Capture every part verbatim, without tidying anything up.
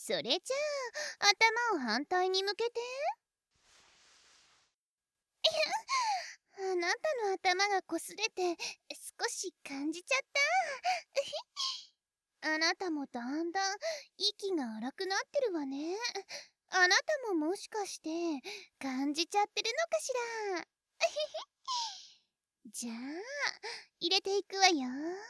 それじゃあ頭を反対に向けて。あなたの頭がこすれて少し感じちゃった。あなたもだんだん息が荒くなってるわね。あなたももしかして感じちゃってるのかしら。じゃあ入れていくわよ。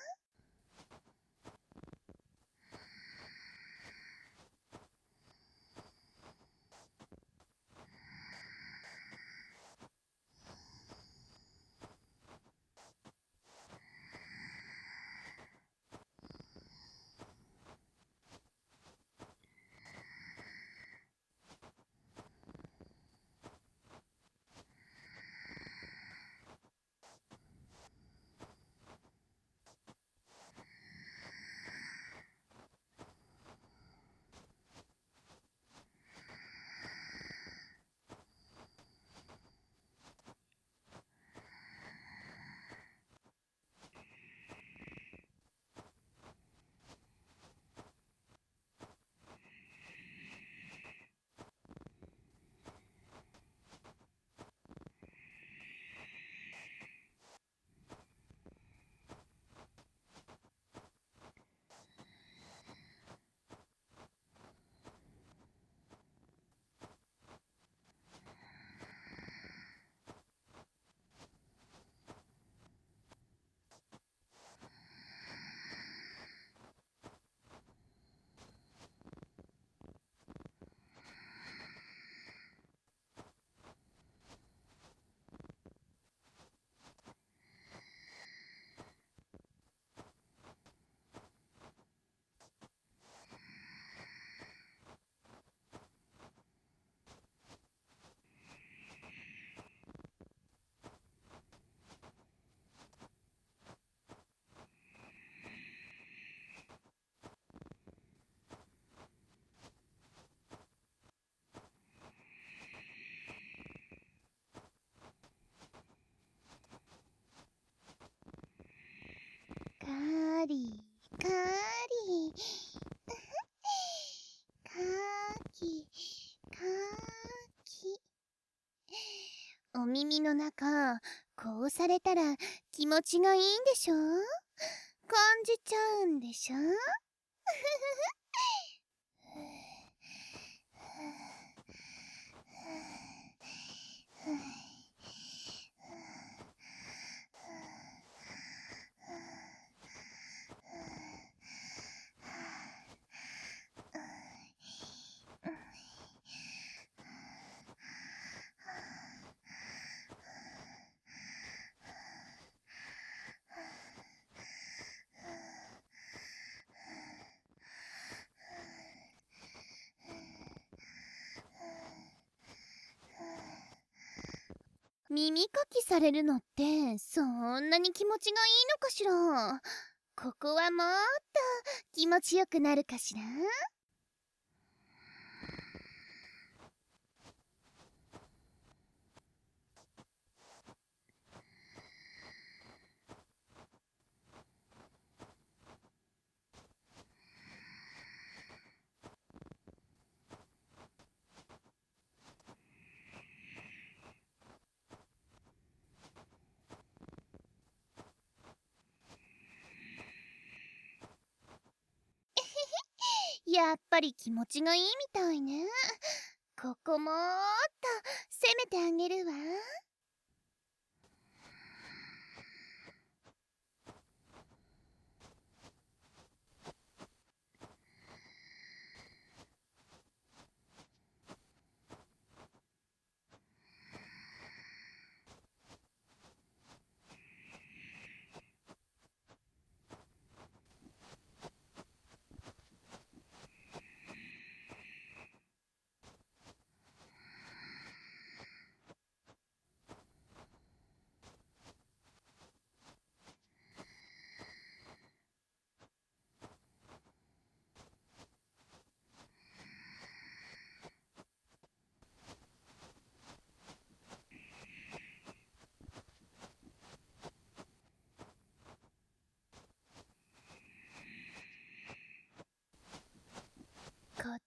カーリーカーリーカーキカーキ。お耳の中こうされたら気持ちがいいんでしょ。感じちゃうんでしょ。耳かきされるのってそんなに気持ちがいいのかしら。ここはもっと気持ちよくなるかしら。やっぱり気持ちがいいみたいね。ここもっと攻めてあげるわ。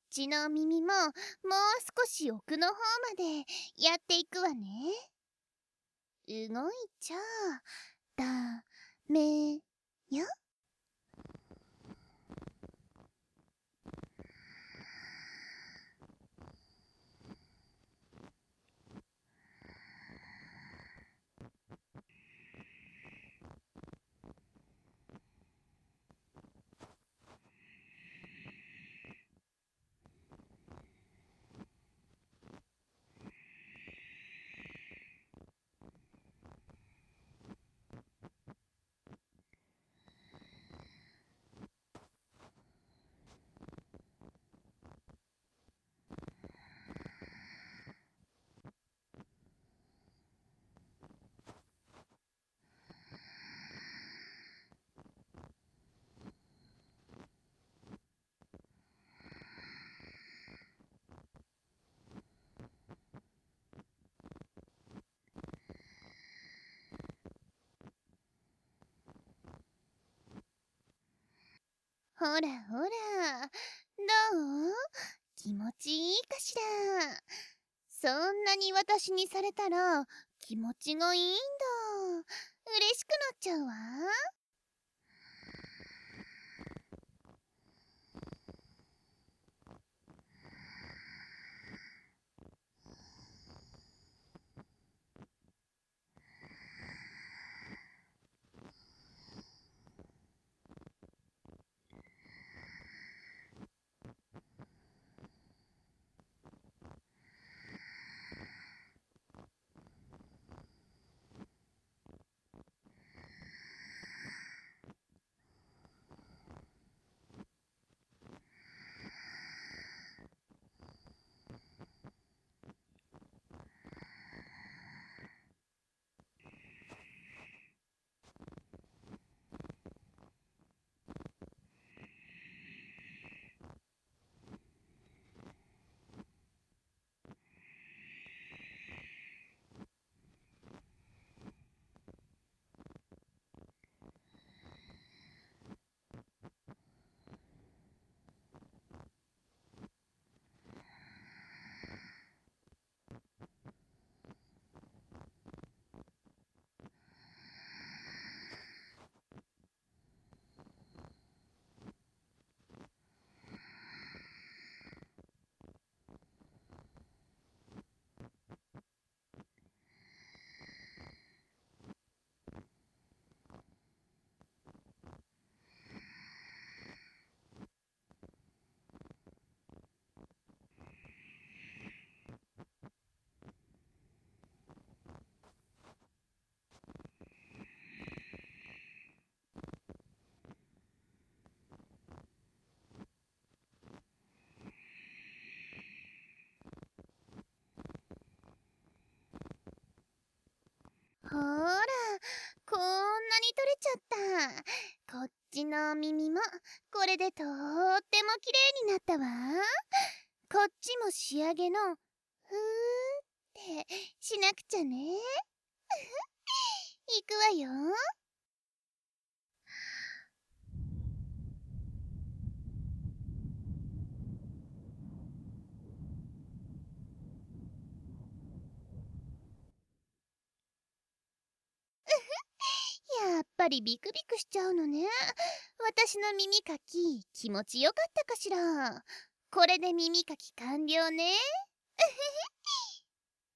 ちの耳ももう少し奥の方までやっていくわね。動いちゃダメよ。ほらほら、どう？気持ちいいかしら。そんなに私にされたら気持ちがいいんだ。嬉しくなっちゃうわ。ほーら、こんなに取れちゃった。こっちの耳もこれでとっても綺麗になったわ。こっちも仕上げのふーってしなくちゃね。いくわよ。やっぱりビクビクしちゃうのね。私の耳かき気持ちよかったかしら。これで耳かき完了ね。